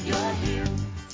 glad you're here.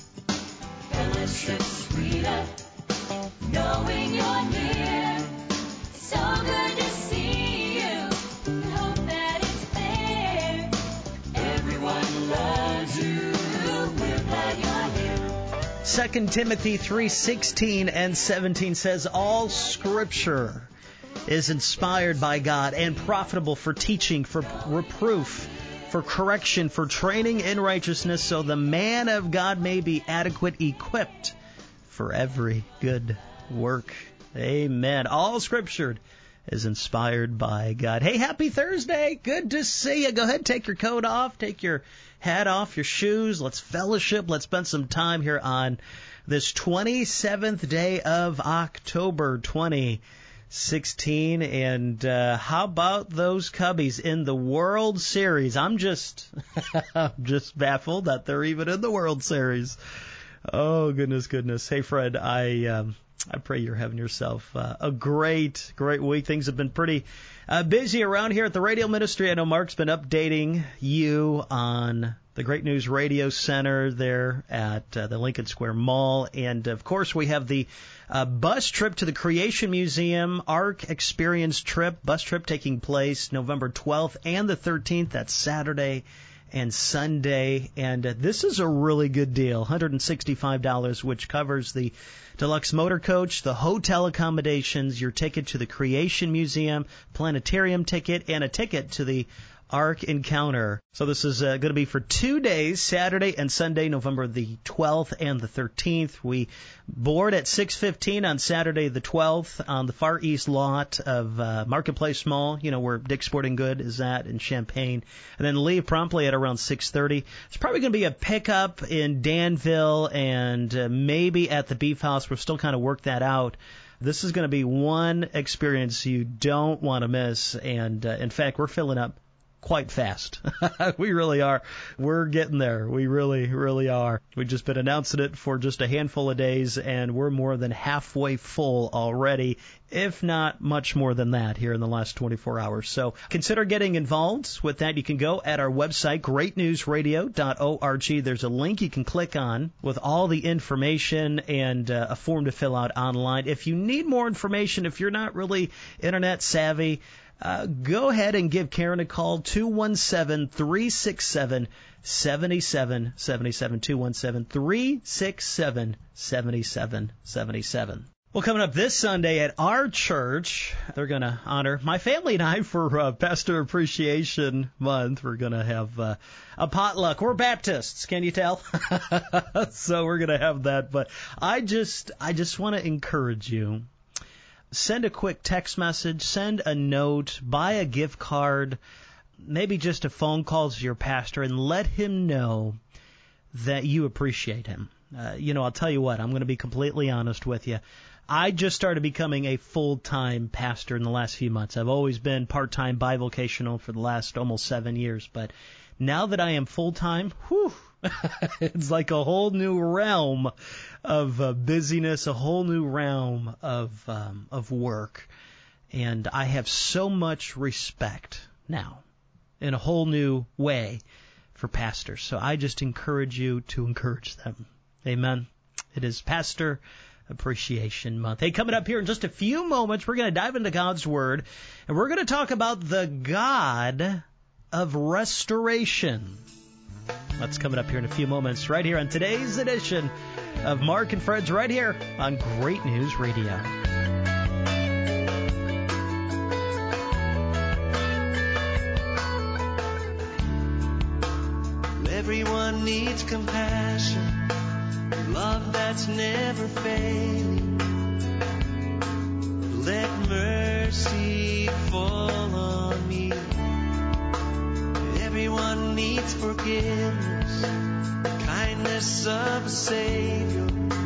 Fellowship sweeter, knowing you're near. It's so good to see you. We hope that it's fair. Everyone loves you. We're glad you're here. 2 Timothy 3:16 and 17 says, all Scripture is inspired by God and profitable for teaching, for reproof, for correction, for training in righteousness, so the man of God may be adequate, equipped for every good work. Amen. All Scripture is inspired by God. Hey, happy Thursday. Good to see you. Go ahead, take your coat off, take your hat off, your shoes. Let's fellowship. Let's spend some time here on this 27th day of October 2016. And how about those Cubbies in the World Series? I'm just baffled that they're even in the World Series. Oh, goodness. Hey, Fred, I pray you're having yourself a great week. Things have been pretty busy around here at the radio ministry. I know Mark's been updating you on the Great News Radio Center there at the Lincoln Square Mall. And, of course, we have the bus trip to the Creation Museum, ARC Experience Trip, bus trip taking place November 12th and the 13th. That's Saturday and Sunday, and this is a really good deal, $165, which covers the deluxe motor coach, the hotel accommodations, your ticket to the Creation Museum, planetarium ticket, and a ticket to the Ark Encounter. So this is going to be for 2 days, Saturday and Sunday, November the 12th and the 13th. We board at 6:15 on Saturday the 12th on the far east lot of Marketplace Mall, where Dick's Sporting Good is at in Champaign, and then leave promptly at around 6:30. It's probably going to be a pickup in Danville and maybe at the Beef House. We're still kind of work that out. This is going to be one experience you don't want to miss, and in fact, we're filling up quite fast. We really are. We're getting there. We really are. We've just been announcing it for just a handful of days, and we're more than halfway full already, if not much more than that here in the last 24 hours. So consider getting involved with that. You can go at our website, greatnewsradio.org. There's a link you can click on with all the information and a form to fill out online. If you need more information, if you're not really internet savvy, go ahead and give Karen a call, 217-367-7777, 217-367-7777. Well, coming up this Sunday at our church, they're going to honor my family and I for Pastor Appreciation Month. We're going to have a potluck. We're Baptists, can you tell? So we're going to have that. But I just want to encourage you. Send a quick text message, send a note, buy a gift card, maybe just a phone call to your pastor, and let him know that you appreciate him. I'll tell you what, I'm going to be completely honest with you. I just started becoming a full-time pastor in the last few months. I've always been part-time bivocational for the last almost 7 years, but now that I am full-time, it's like a whole new realm of busyness, a whole new realm of work. And I have so much respect now in a whole new way for pastors. So I just encourage you to encourage them. Amen. It is Pastor Appreciation Month. Hey, coming up here in just a few moments, we're going to dive into God's Word, and we're going to talk about the God of restoration. That's coming up here in a few moments, right here on today's edition of Mark and Fred's, right here on Great News Radio. Everyone needs compassion, love that's never failing. Let mercy fall on me. Everyone needs forgiveness, the kindness of a Savior,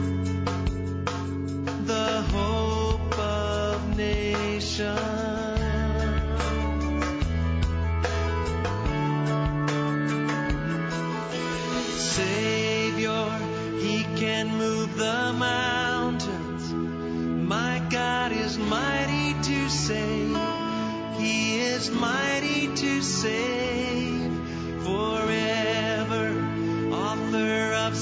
the hope of nations. Savior, He can move the mountains. My God is mighty to save. He is mighty to save. Forever, author of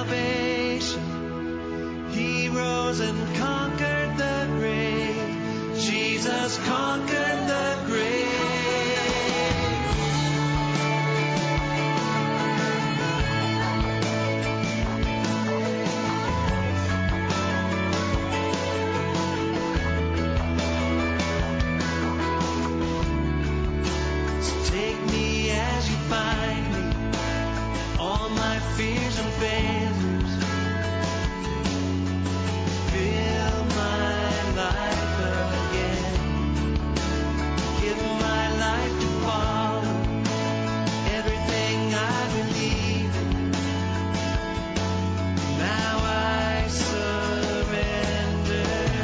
salvation. He rose and conquered the grave. Jesus conquered the grave. Fears and failures fill my life again. Give my life to follow everything I believe. Now I surrender.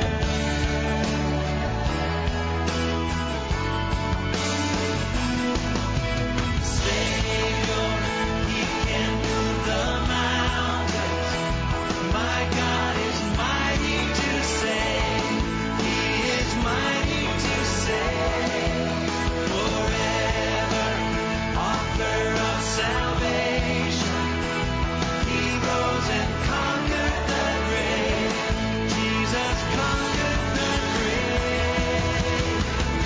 Savior, He can move the mountains. My God is mighty to save. He is mighty to save. Forever, author of salvation. He rose and conquered the grave. Jesus conquered the grave.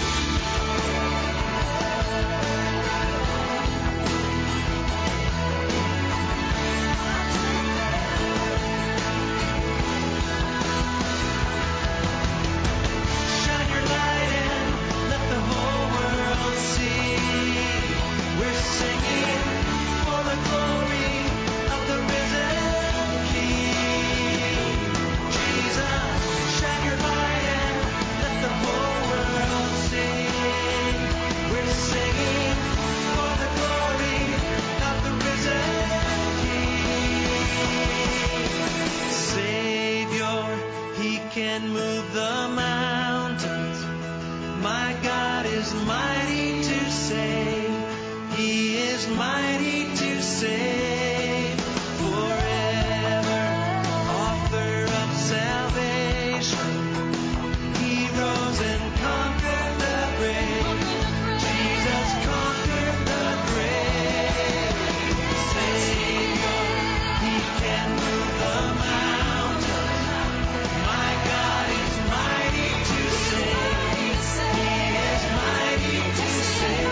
Shine your light and let the whole world see. We're singing for the glory of the risen King. Jesus, shine your light and let the whole world see. We're singing for the glory of the risen King. Savior, He can move the mountains. My God is mighty to save. He is mighty to save. Forever, author of salvation. He rose and conquered the grave. Jesus conquered the grave. Savior, He can move the mountains. My God is mighty to save. He is mighty to save.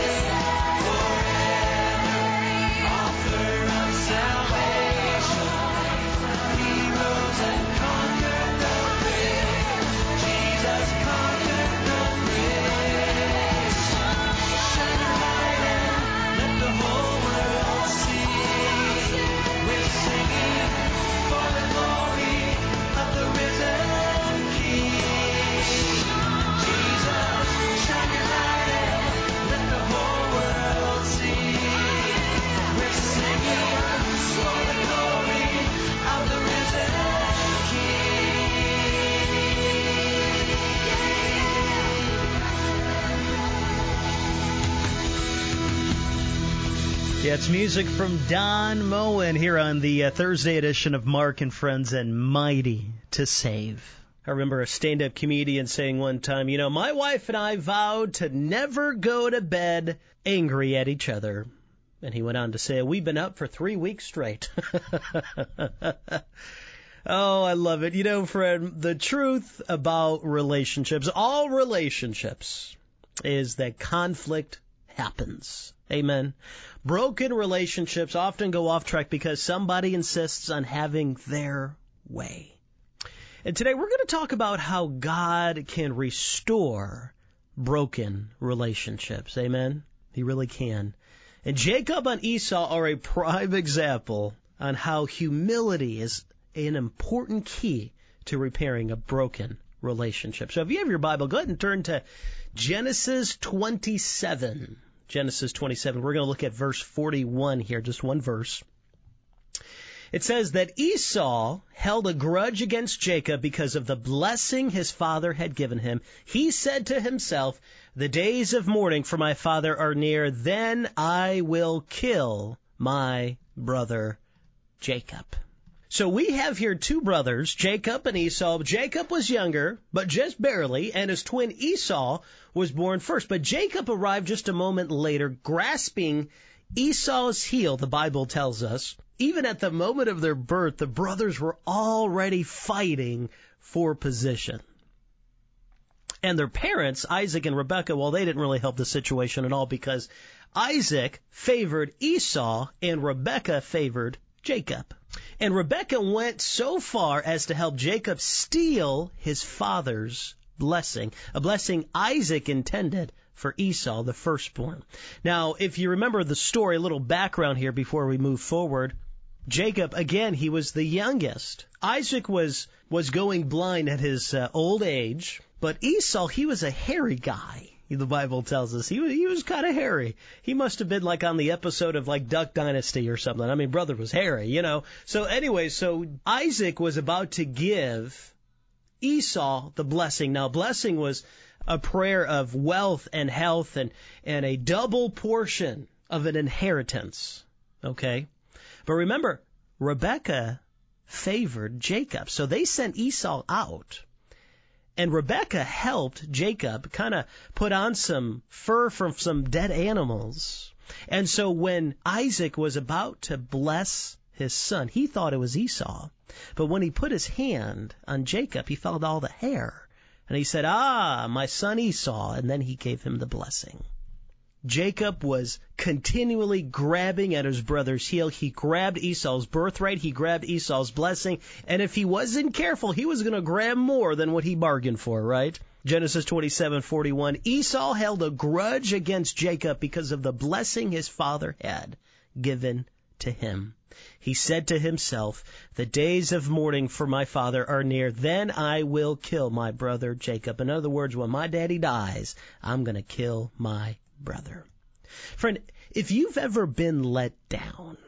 Forever, author of salvation. He rose and conquered the grave. Jesus conquered the grave. Shine your light and let the whole world see. We're singing for the glory of the risen King. Jesus, shine your light and let the whole world see. We're singing for the glory of the risen Yeah, it's music from Don Moen here on the Thursday edition of Mark and Friends and Mighty to Save. I remember a stand-up comedian saying one time, you know, my wife and I vowed to never go to bed angry at each other. And he went on to say, we've been up for 3 weeks straight. Oh, I love it. You know, friend, the truth about relationships, all relationships, is that conflict happens. Amen. Broken relationships often go off track because somebody insists on having their way. And today we're going to talk about how God can restore broken relationships. Amen. He really can. And Jacob and Esau are a prime example on how humility is an important key to repairing a broken relationship. So if you have your Bible, go ahead and turn to Genesis 27. Genesis 27. We're going to look at verse 41 here, just one verse. It says that Esau held a grudge against Jacob because of the blessing his father had given him. He said to himself, the days of mourning for my father are near, then I will kill my brother Jacob. So we have here two brothers, Jacob and Esau. Jacob was younger, but just barely, and his twin Esau was born first. But Jacob arrived just a moment later, grasping Esau's heel, the Bible tells us, even at the moment of their birth, the brothers were already fighting for position. And their parents, Isaac and Rebekah, well, they didn't really help the situation at all because Isaac favored Esau and Rebekah favored Jacob. And Rebekah went so far as to help Jacob steal his father's blessing, a blessing Isaac intended for Esau, the firstborn. Now, if you remember the story, a little background here before we move forward. Jacob, again, he was the youngest. Isaac was going blind at his old age, but Esau, he was a hairy guy. The Bible tells us he was kind of hairy. He must have been like on the episode of like Duck Dynasty or something. I mean, brother was hairy, you know. So anyway, so Isaac was about to give Esau the blessing. Now, blessing was a prayer of wealth and health and a double portion of an inheritance. Okay? But remember, Rebekah favored Jacob. So they sent Esau out. And Rebekah helped Jacob kind of put on some fur from some dead animals. And so when Isaac was about to bless his son, he thought it was Esau. But when he put his hand on Jacob, he felt all the hair. And he said, my son Esau. And then he gave him the blessing. Jacob was continually grabbing at his brother's heel. He grabbed Esau's birthright. He grabbed Esau's blessing. And if he wasn't careful, he was going to grab more than what he bargained for, right? Genesis 27:41. Esau held a grudge against Jacob because of the blessing his father had given to him. He said to himself, the days of mourning for my father are near. Then I will kill my brother Jacob. In other words, when my daddy dies, I'm going to kill my brother. Friend, if you've ever been let down,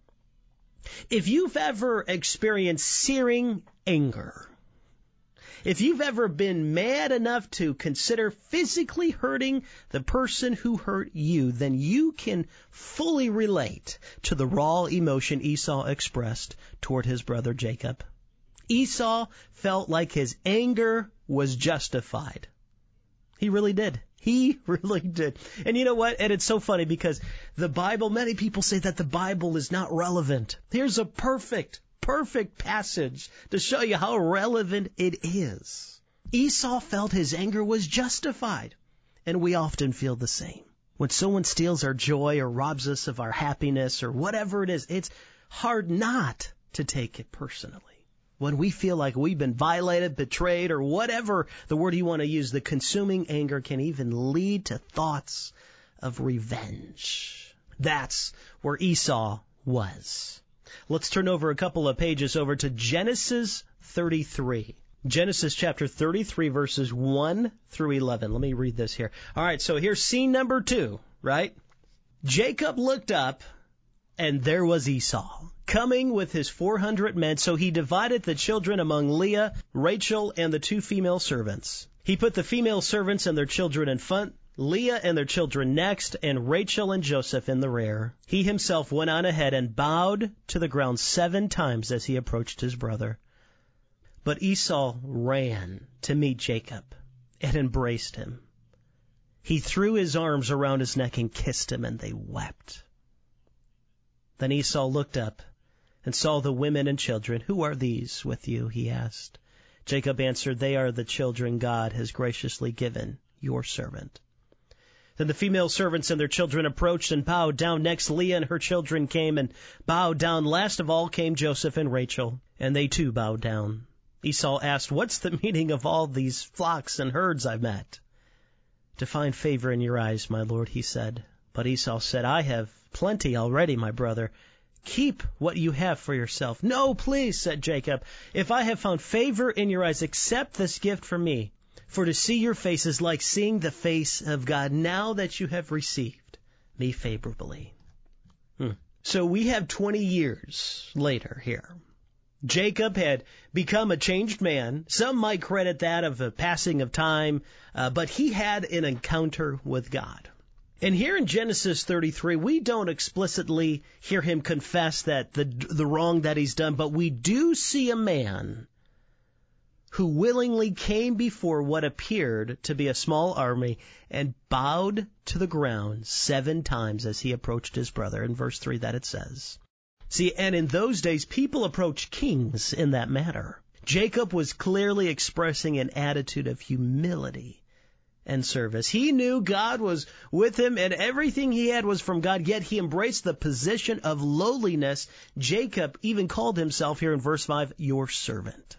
if you've ever experienced searing anger, if you've ever been mad enough to consider physically hurting the person who hurt you, then you can fully relate to the raw emotion Esau expressed toward his brother Jacob. Esau felt like his anger was justified. He really did. He really did. And you know what? And it's so funny because the Bible, many people say that the Bible is not relevant. Here's a perfect passage to show you how relevant it is. Esau felt his anger was justified. And we often feel the same. When someone steals our joy or robs us of our happiness or whatever it is, it's hard not to take it personally. When we feel like we've been violated, betrayed, or whatever the word you want to use, the consuming anger can even lead to thoughts of revenge. That's where Esau was. Let's turn over a couple of pages over to Genesis 33. Genesis chapter 33, verses 1 through 11. Let me read this here. All right, so here's scene number 2, right? Jacob looked up, and there was Esau, coming with his 400 men, so he divided the children among Leah, Rachel, and the 2 female servants. He put the female servants and their children in front, Leah and their children next, and Rachel and Joseph in the rear. He himself went on ahead and bowed to the ground 7 times as he approached his brother. But Esau ran to meet Jacob and embraced him. He threw his arms around his neck and kissed him, and they wept. Then Esau looked up and saw the women and children. Who are these with you? He asked. Jacob answered, they are the children God has graciously given your servant. Then the female servants and their children approached and bowed down. Next, Leah and her children came and bowed down. Last of all came Joseph and Rachel, and they too bowed down. Esau asked, what's the meaning of all these flocks and herds I've met? To find favor in your eyes, my lord, he said. But Esau said, I have plenty already, my brother. Keep what you have for yourself. No, please, said Jacob. If I have found favor in your eyes, accept this gift from me. For to see your face is like seeing the face of God now that you have received me favorably. So we have 20 years later here. Jacob had become a changed man. Some might credit that of a passing of time, but he had an encounter with God. And here in Genesis 33, we don't explicitly hear him confess that the wrong that he's done, but we do see a man who willingly came before what appeared to be a small army and bowed to the ground 7 times as he approached his brother. In verse 3 that it says, See, and in those days, people approached kings in that manner. Jacob was clearly expressing an attitude of humility and service. He knew God was with him and everything he had was from God, yet he embraced the position of lowliness. Jacob even called himself here in verse 5, your servant.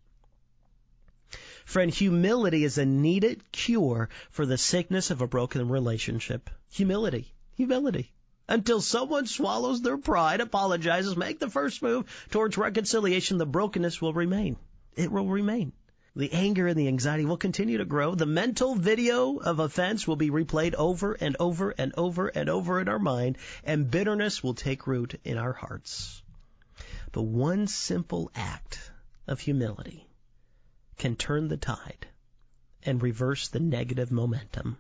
Friend, humility is a needed cure for the sickness of a broken relationship. Humility. Until someone swallows their pride, apologizes, make the first move towards reconciliation, the brokenness will remain. It will remain. The anger and the anxiety will continue to grow. The mental video of offense will be replayed over and over and over and over in our mind, and bitterness will take root in our hearts. But one simple act of humility can turn the tide and reverse the negative momentum.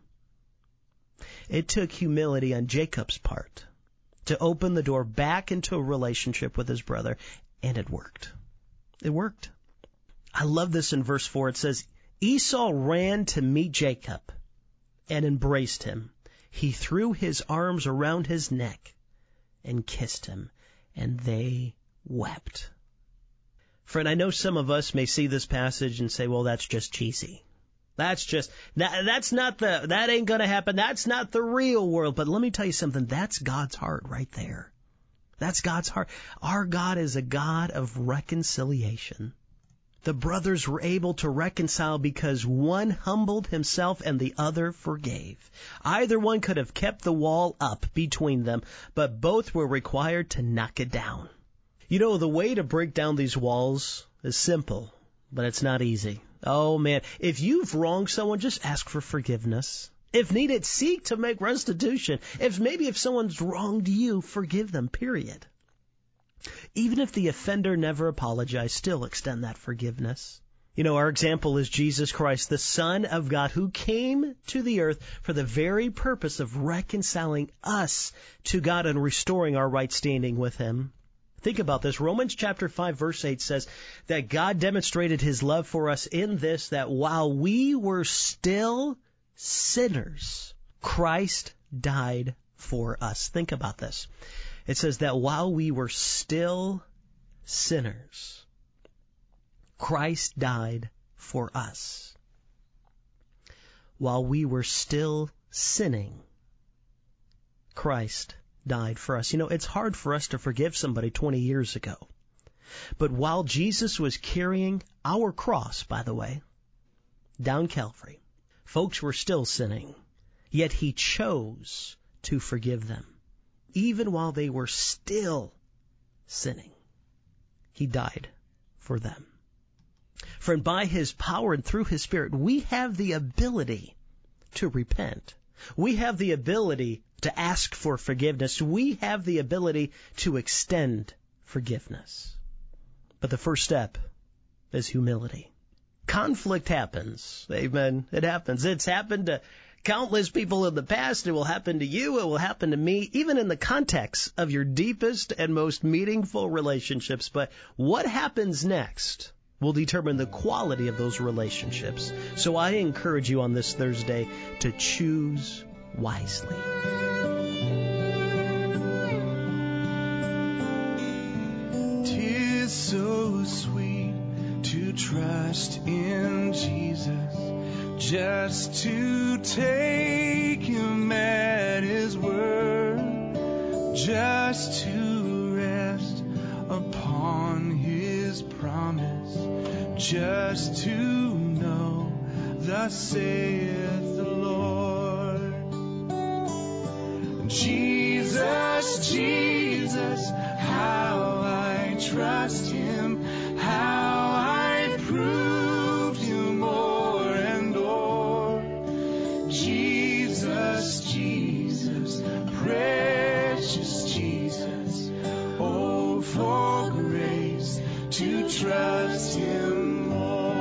It took humility on Jacob's part to open the door back into a relationship with his brother, and it worked. It worked. I love this in verse 4. It says, Esau ran to meet Jacob and embraced him. He threw his arms around his neck and kissed him, and they wept. Friend, I know some of us may see this passage and say, well, that's just cheesy. That ain't going to happen. That's not the real world. But let me tell you something. That's God's heart right there. That's God's heart. Our God is a God of reconciliation. The brothers were able to reconcile because one humbled himself and the other forgave. Either one could have kept the wall up between them, but both were required to knock it down. You know, the way to break down these walls is simple, but it's not easy. Oh, man. If you've wronged someone, just ask for forgiveness. If needed, seek to make restitution. If someone's wronged you, forgive them, period. Even if the offender never apologized, still extend that forgiveness. You know, our example is Jesus Christ, the Son of God, who came to the earth for the very purpose of reconciling us to God and restoring our right standing with Him. Think about this. Romans chapter 5 verse 8 says that God demonstrated His love for us in this, that while we were still sinners, Christ died for us. Think about this. It says that while we were still sinners, Christ died for us. While we were still sinning, Christ died for us. You know, it's hard for us to forgive somebody 20 years ago. But while Jesus was carrying our cross, by the way, down Calvary, folks were still sinning, yet He chose to forgive them. Even while they were still sinning, He died for them. Friend, by His power and through His Spirit, we have the ability to repent. We have the ability to ask for forgiveness. We have the ability to extend forgiveness. But the first step is humility. Conflict happens. Amen. It happens. It's happened to countless people in the past. It will happen to you. It will happen to me, even in the context of your deepest and most meaningful relationships. But what happens next will determine the quality of those relationships. So I encourage you on this Thursday to choose wisely. Tis so sweet to trust in Jesus, just to take Him at His word, just to rest upon His promise, just to know, thus saith the Lord. Jesus, Jesus, how I trust Him, how I proved Him o'er and o'er. Jesus, Jesus, precious Jesus, oh, for grace to trust Him more.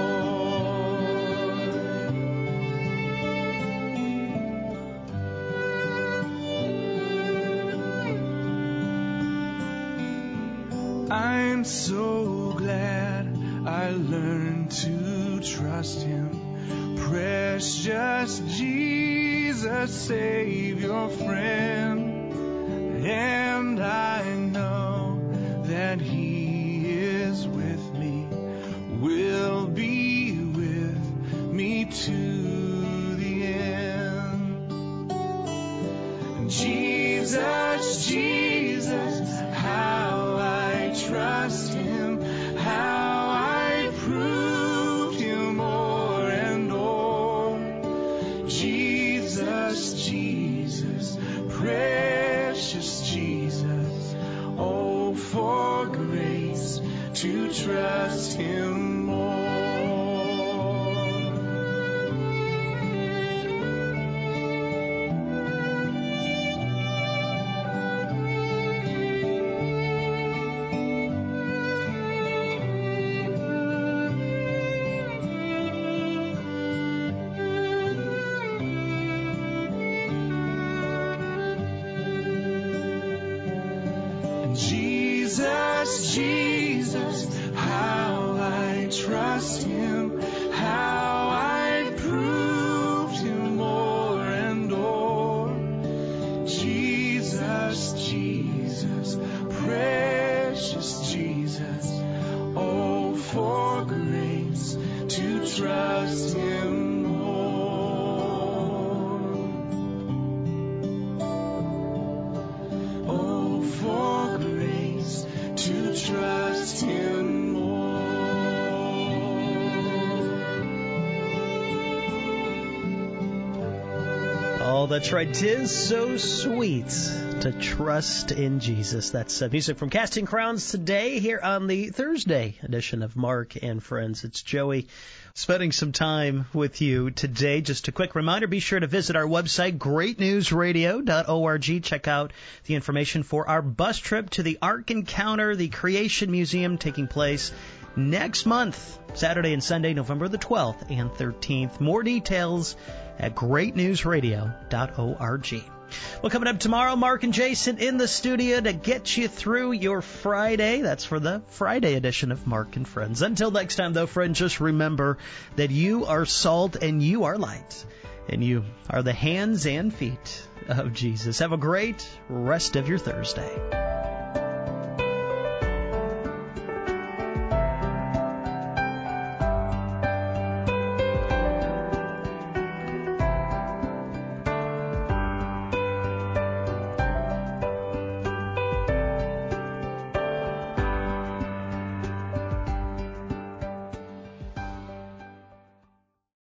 I'm so glad I learned to trust Him, precious Jesus, Savior, friend, and I know that He is with me, will be with me to the end. Jesus, Jesus, how I trust Him, how I proved Him o'er and o'er. Jesus, Jesus, precious Jesus, oh, for grace to trust Him more. Jesus, Jesus, how I trust Him, how I proved Him o'er and o'er. Jesus, Jesus, precious Jesus, oh, for grace to trust Him more. Oh, for grace to trust Him more. Oh, that's right. 'Tis so sweet to trust in Jesus. That's music from Casting Crowns today here on the Thursday edition of Mark and Friends. It's Joey spending some time with you today. Just a quick reminder, be sure to visit our website, greatnewsradio.org. Check out the information for our bus trip to the Ark Encounter, the Creation Museum, taking place next month, Saturday and Sunday, November the 12th and 13th. More details at greatnewsradio.org. Well, coming up tomorrow, Mark and Jason in the studio to get you through your Friday. That's for the Friday edition of Mark and Friends. Until next time, though, friend, just remember that you are salt and you are light, and you are the hands and feet of Jesus. Have a great rest of your Thursday.